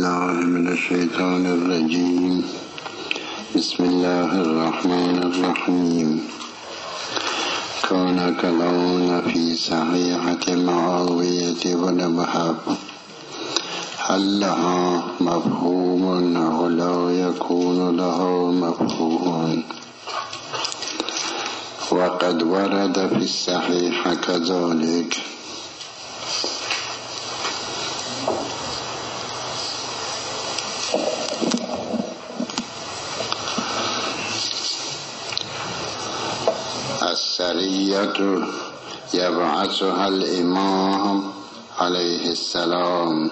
بالله من الشيطان الرجيم. بسم الله الرحمن الرحيم. كان كلام في صحيحة معاوية بن وهب هل لها مفهوم أو لا يكون لها مفهوم؟ وقد ورد في الصحيح كذلك. السرية يبعثها الإمام عليه السلام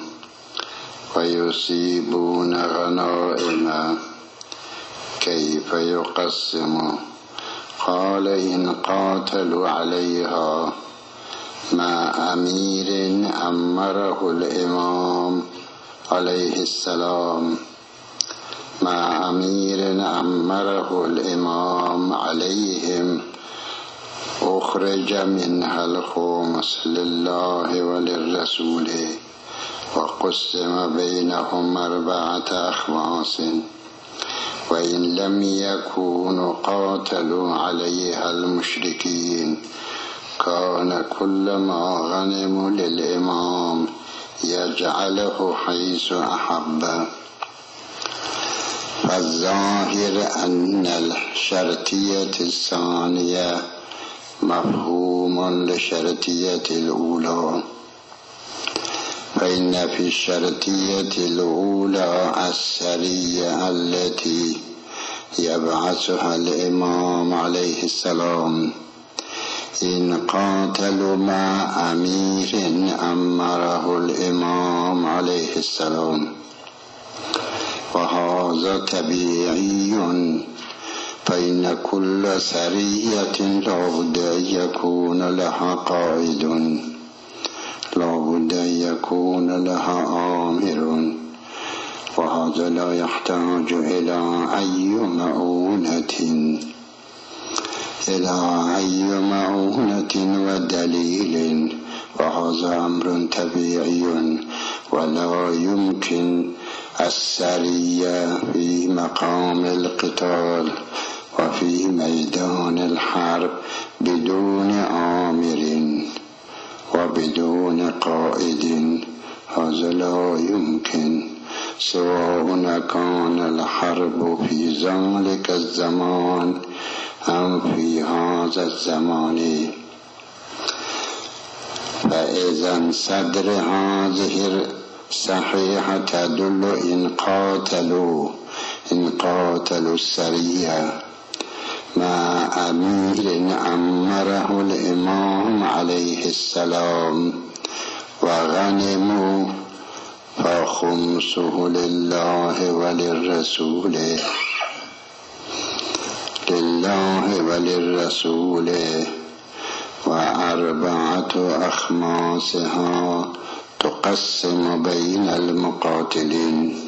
ويصيبون غنائم. كيف يقسم؟ قال إن قاتلوا عليها مع أمير أمره الإمام عليه السلام مع أمير أمره الإمام عليهم أخرج منها الخمس لله وللرسول وقسم بينهم 4 أخماس. وإن لم يكونوا قاتلوا عليها المشركين كان كل ما غنموا للإمام يجعله حيث أحب. فالظاهر أن الشرطية الثانية مفهوم للشرطية الأولى، فإن في الشرطية الأولى السرية التي يبعثها الإمام عليه السلام إن قاتلوا مع أمير أمره الإمام عليه السلام، وهذا طبيعي، فإن كل سرية لابد أن يكون لها قائد، لابد أن يكون لها آمر، وهذا لا يحتاج إلى أي مؤونة ودليل، وهذا أمر طبيعي. ولا يمكن السرية في مقام القتال وفي ميدان الحرب بدون آمر وبدون قائد، هذا لا يمكن، سواء كان الحرب في ذلك الزمان أم في هذا الزمان. فإذا صدر هذه الصحيحة تدل إن قاتلوا السرية مع أمير أمره الإمام عليه السلام وغنموا فخمسه لله وللرسول و4 أخماسها تقسم بين المقاتلين.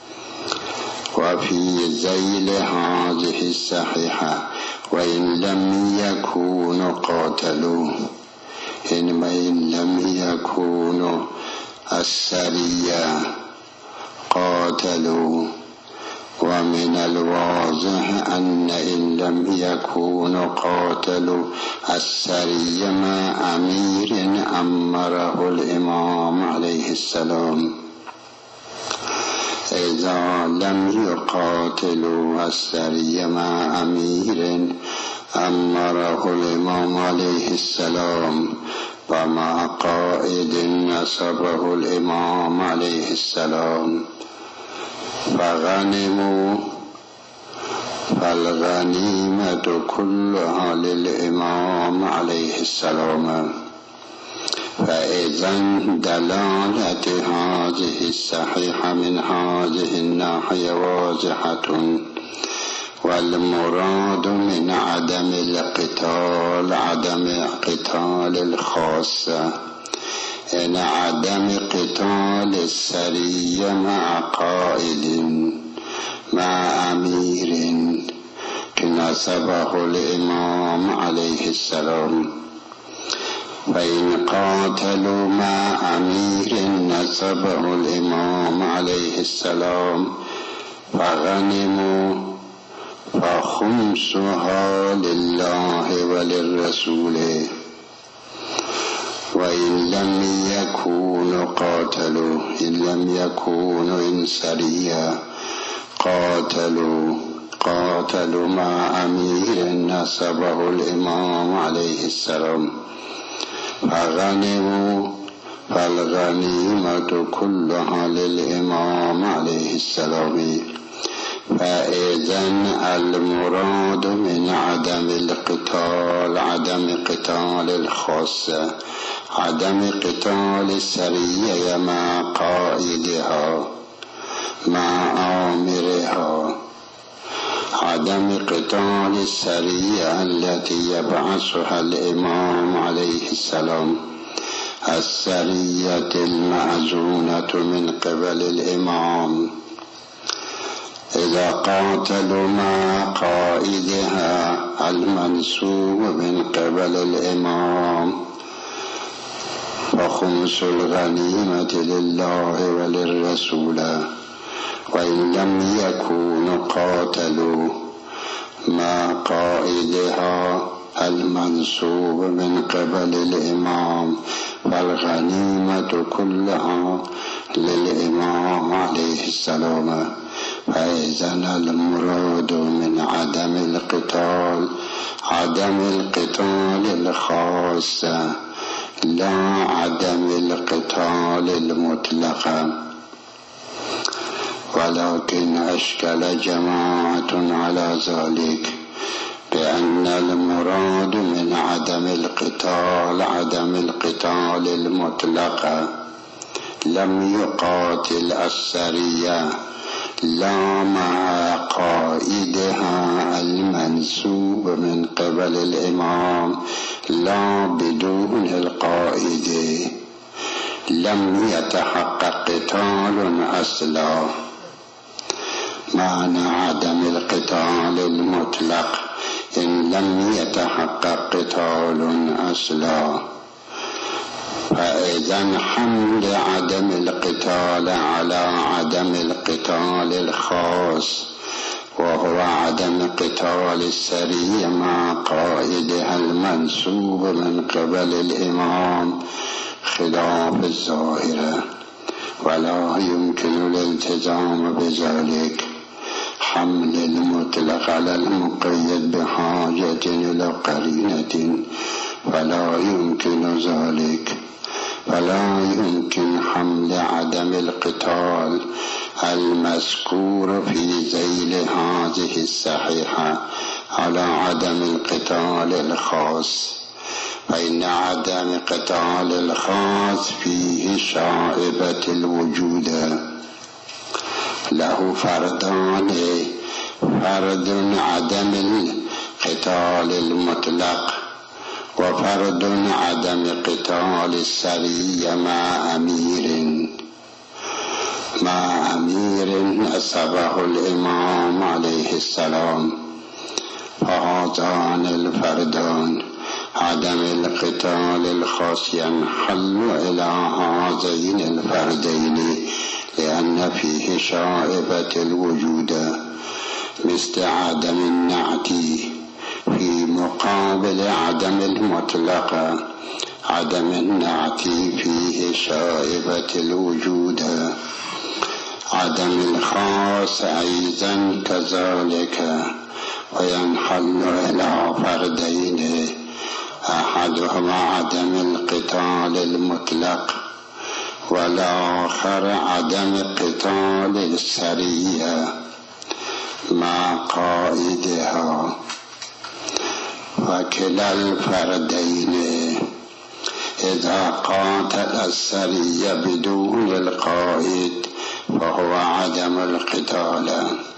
وفي ذيل هذه الصحيحة وإن لم يكونوا قاتلوا، إن لم يكونوا السرية قاتلوا. ومن الواضح أن إن لم يكونوا قاتلوا السرية مع أمير أمره الإمام عليه السلام، إذا لم يقاتلوا السرية مع أمير أمره الإمام عليه السلام ومع قائد نصبه الإمام عليه السلام فغنموا، فالغنيمة كلها للإمام عليه السلام. فإذا دلالة هذه الصحيحة من هذه الناحية واضحة، والمراد من عدم القتال عدم قتال الخاصة، إن عدم قتال السرية مع قائد مع أمير نصبه الإمام عليه السلام. فإن قاتلوا مع أمير نصبه الإمام عليه السلام فغنموا فخمسها لله وللرسول. وإن لم يكونوا قاتلوا، إن لم يكونوا إنسريا قاتلوا مع أمير نصبه الإمام عليه السلام فغنموا فالغنيمة كلها للإمام عليه السلام. فإذن المراد من عدم القتال عدم قتال الخاصة، عدم قتال السرية مع قائدها مع آمرها، عدم قتال السرية التي يبعثها الإمام عليه السلام، السرية المأذونة من قبل الإمام. إذا قاتلوا مع قائدها المنسوب من قبل الإمام فخمس الغنيمة لله وللرسول. وإن لم يكونوا قاتلوا مع قائدها المنسوب من قبل الإمام فالغنيمة كلها للإمام عليه السلام. فإذن المراد من عدم القتال عدم القتال الخاص لا عدم القتال المطلق. ولكن أشكل جماعة على ذلك بأن المراد من عدم القتال عدم القتال المطلق. لم يقاتل السرية لا مع قائدها المنسوب من قبل الإمام لا بدون القائد، لم يتحقق قتال أصلا. معنى عدم القتال المطلق إن لم يتحقق قتال أصلا. فإذن حمل عدم القتال على عدم القتال الخاص وهو عدم قتال السرية مع قائدها المنسوب من قبل الإمام خلاف الظاهرة، ولا يمكن الالتزام بذلك. حمل المطلق على المقيد بحاجة إلى قرينة فلا يمكن ذلك. فلا يمكن حمل عدم القتال المذكور في ذيل هذه الصحيحة على عدم القتال الخاص، فإن عدم قتال الخاص فيه شائبة الوجود، له فردان: فرد عدم القتال المطلق وفرد عدم قتال السرية مع أمير نصبه الإمام عليه السلام. فهذان الفردان عدم القتال الخاص ينحل إلى هذين الفردين لأن فيه شائبة الوجود، مثل عدم النعت في مقابل عدم المطلق. عدم النعت فيه شائبة الوجود. عدم الخاص أيضا كذلك، وينحل إلى فردين: أحدهما عدم القتال المطلق، والآخر عدم قتال السرية مع قائدها. وكلا الفردين إذا قاتل السرية بدون القائد فهو عدم القتال.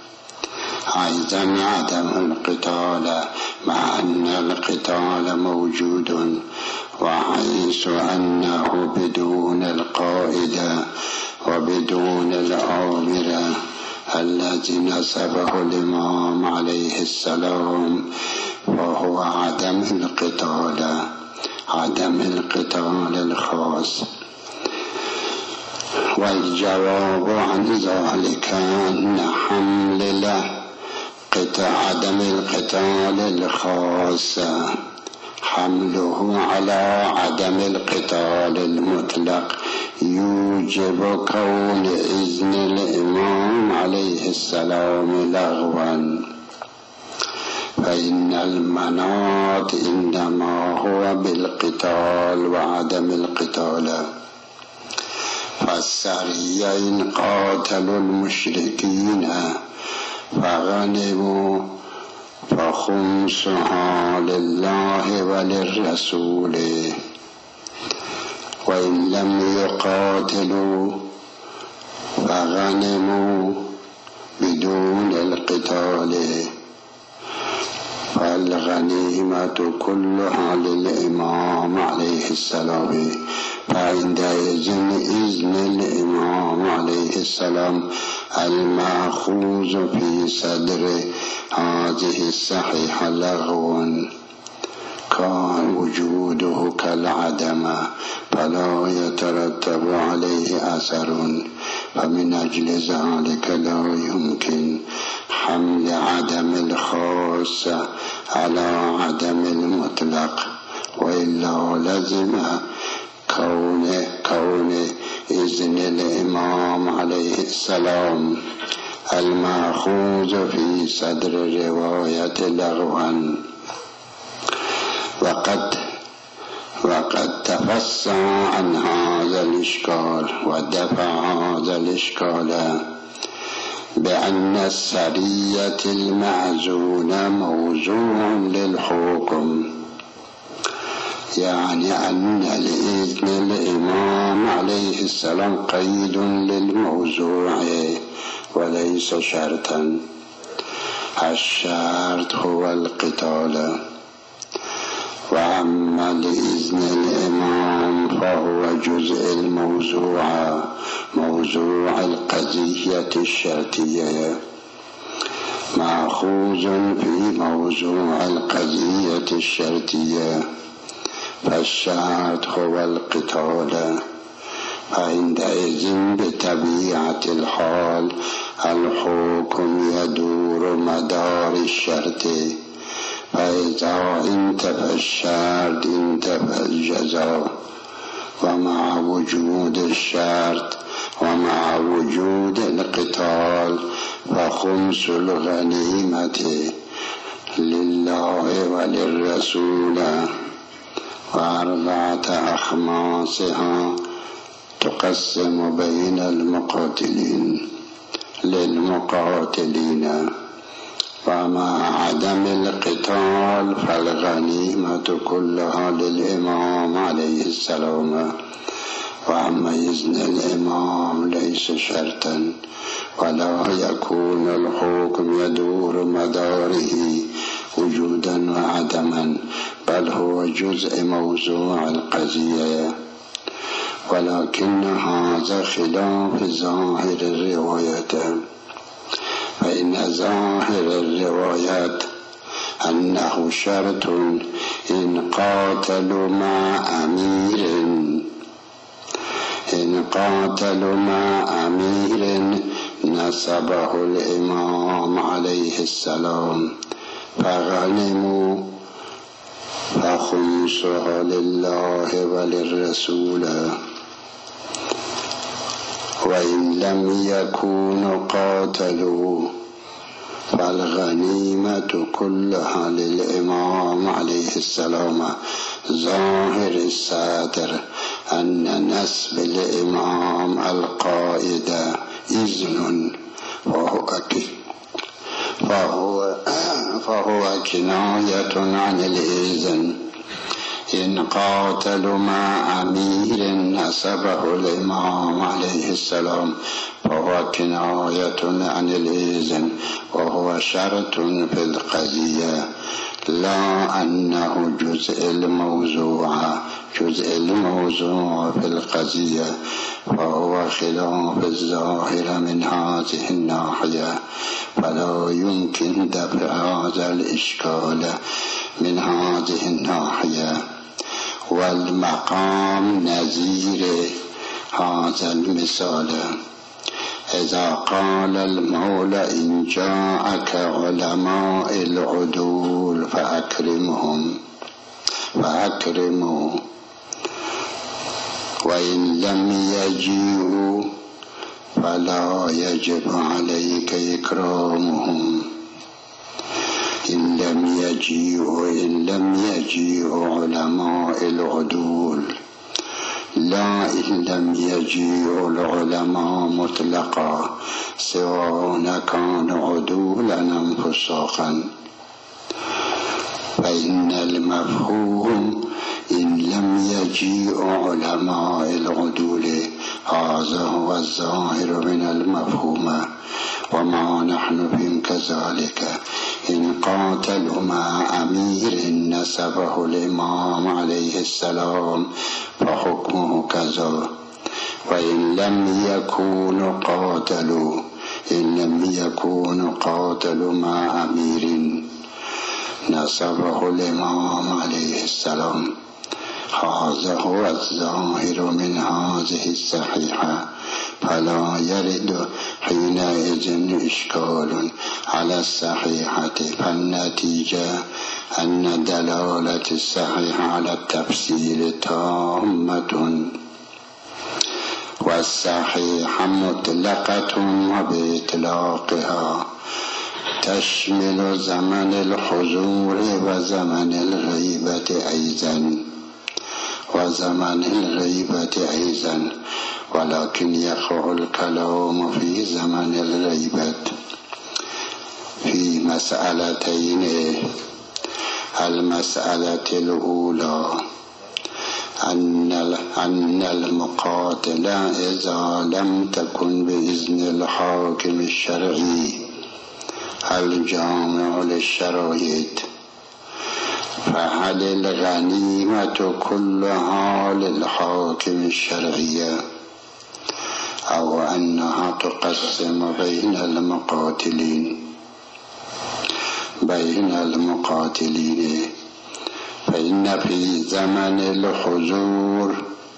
أيضا عدم القتال مع أن القتال موجود، وحيث أنه بدون القائد وبدون الآمر الذي نصبه الإمام عليه السلام فهو عدم القتال. عدم القتال الخاص. والجواب عن ذلك أن حمل له عدم القتال الخاص حمله على عدم القتال المطلق يوجب كون إذن الإمام عليه السلام لغوا، فإن المناط إنما هو بالقتال وعدم القتال. فالسرية إن قاتلوا المشركين فغنموا فخمسها لله وللرسول، وإن لم يقاتلوا فغنموا بدون القتال فالغنيمة كلها للإمام عليه السلام. فعندئذ إذن الإمام عليه السلام المأخوذ في صدر هذه الصحيحة لغو كان وجوده كالعدم فلا يترتب عليه أثر، فمن أجل ذلك لا يمكن حمل عدم الخاص على عدم المطلق، وإلا لزم كون إذن الإمام عليه السلام المأخوذ في صدر الرواية لغوا. وقد تفصل عن هذا الإشكال ودفع هذا الإشكال بأن السرية المعزونة موضوع للحكم، يعني أن الإذن الإمام عليه السلام قيد للموضوع وليس شرطا. الشرط هو القتال. وأما لإذن الإمام فهو جزء الموضوع، موضوع القضية الشرطية مأخوذ في موضوع القضية الشرطية، فالشرط هو القتال. فعندئذ بطبيعة الحال الحكم يدور مدار الشرط، فإذا انتفى الشرط انتفى الجزاء. ومع وجود الشرط ومع وجود القتال فخمس الغنيمة لله وللرسول، وأربعة أخماسها تقسم بين للمقاتلين. ومع عدم القتال فالغنيمة كلها للإمام عليه السلام. وأما إذن الإمام ليس شرطا ولا يكون الحكم يدور مداره وجودا وعدما، بل هو جزء موضوع القضية. ولكن هذا خلاف ظاهر الروايات، فإن ظاهر الروايات أنه شرط إن قاتلوا مع أمير نسبه الإمام عليه السلام فغنموا فخمسها لله وللرسول. وإن لم يكونوا قاتلوا فالغنيمة كلها للإمام عليه السلام. ظاهر الصدر أن نسب الإمام القائد إذن فهو كناية عن الإذن. إن قاتلوا مع أمير نسبه الإمام عليه السلام فهو كناية عن الإذن، وهو شرط في القضية، لا أنه جزء الموضوع في القضية، فهو خلاف الظاهر من هذه الناحية. فلا يمكن دفع هذا الإشكال من هذه الناحية. والمقام نظیر هذا المثال. اذا قال المولى إن جاءك علماء العدول فأكرموا وإن لم يجيئوا فلا يجب عليك إكرامهم. إن لم يجيئوا علماء العدول، لا إن لم يجيئوا العلماء مطلقا سواء كان عدولا أم فساقا. فإن المفهوم إن لم يجيئوا علماء العدول هذا هو الظاهر من المفهوم، وما نحن فيهم كذلك. إن قاتلوا مع أمير نسبه الإمام عليه السلام فحكمه كذا. وإن لم يكونوا قاتلوا مع أمير نسبه الإمام عليه السلام. هذا هو الظاهر من هذه الصحيحة، فلا يرد حينئذ إشكال على الصحيحة. فالنتيجة أن دلالة الصحيحة على التفسير تامة، والصحيحة مطلقة وبإطلاقها تشمل زمن الحضور وزمن الغيبة أيضا، ولكن يقع الكلام في زمن الغيبة في مسألتين. المسألة الأولى أن المقاتل إذا لم تكن بإذن الحاكم الشرعي الجامع للشرائط فهل الغنيمة كلها للحاكم الشرعية أو أنها تقسم بين المقاتلين؟ فإن في زمن الحضور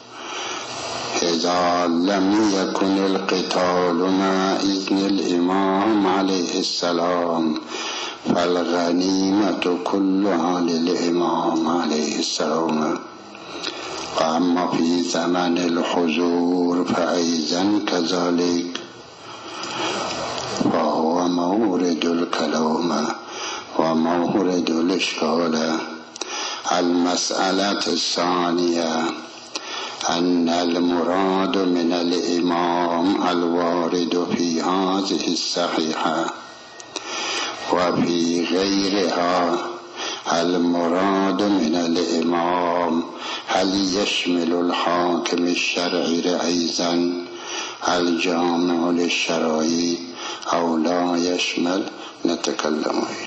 إذا لم يكن القتال مع إذن الإمام عليه السلام فالغنيمة كلها للإمام عليه السلام. وأما في زمن الحضور فأيضا كذلك، فهو مورد الكلام ومورد الإشكال. المسألة الثانية أن المراد من الإمام الوارد في هذه الصحيحة وفي غيرها المراد من الإمام هل يشمل الحاكم الشرعي أيضا الجامع للشرائع أو لا يشمل؟ نتكلم